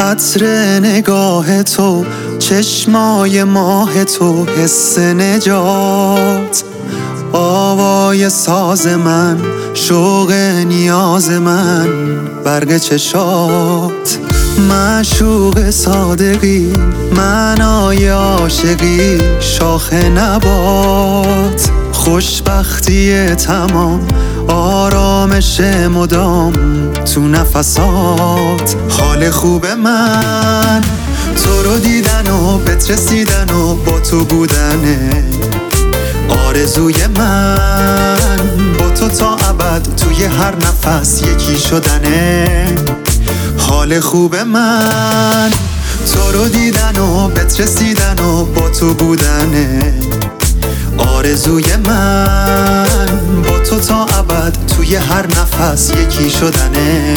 عطر نگاه تو، چشمای ماه تو، حس نجات، آوای ساز من، شوق نیاز من، برق چشات، معشوق صادقی، معنای عاشقی، شاخ نبات، خوشبختی تمام، آرامش مدام تو نفسات. حال خوب من تو رو دیدن و بهت رسیدن و با تو بودنه، آرزوی من با تو تا ابد توی هر نفس یکی شدنه. حال خوب من تو رو دیدن و بهت رسیدن و با تو بودنه، آرزوی من با تو تا ابد توی هر نفس یکی شدنه.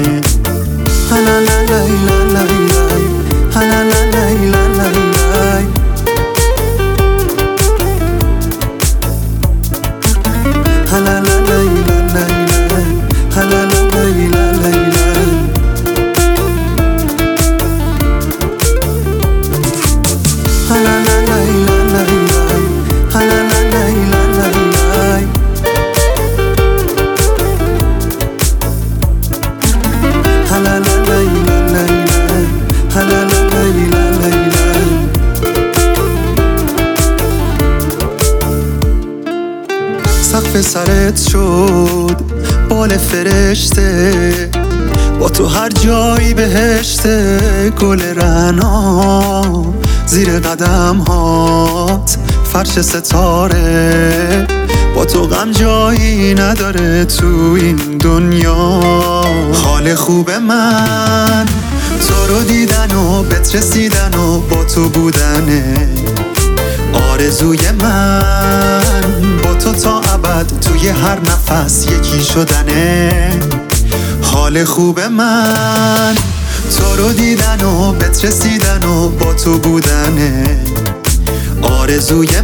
سقف سرت شد بال فرشته، با تو هر جایی بهشته، گل رعنا زیر قدم هات، فرش ستاره، با تو غم جایی نداره تو این دنیا. حال خوب من تو رو دیدن و بهت رسیدن و با تو بودنه، آرزوی من با تو تا ابد توی هر نفس یکی شدنه. حال خوب من تو رو دیدن و بهت رسیدن و با تو بودنه، آرزوی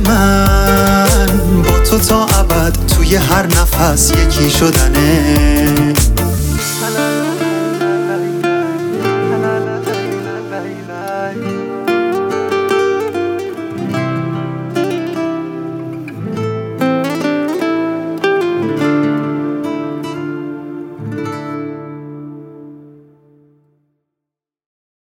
من با تو تا ابد توی هر نفس یکی شدنه.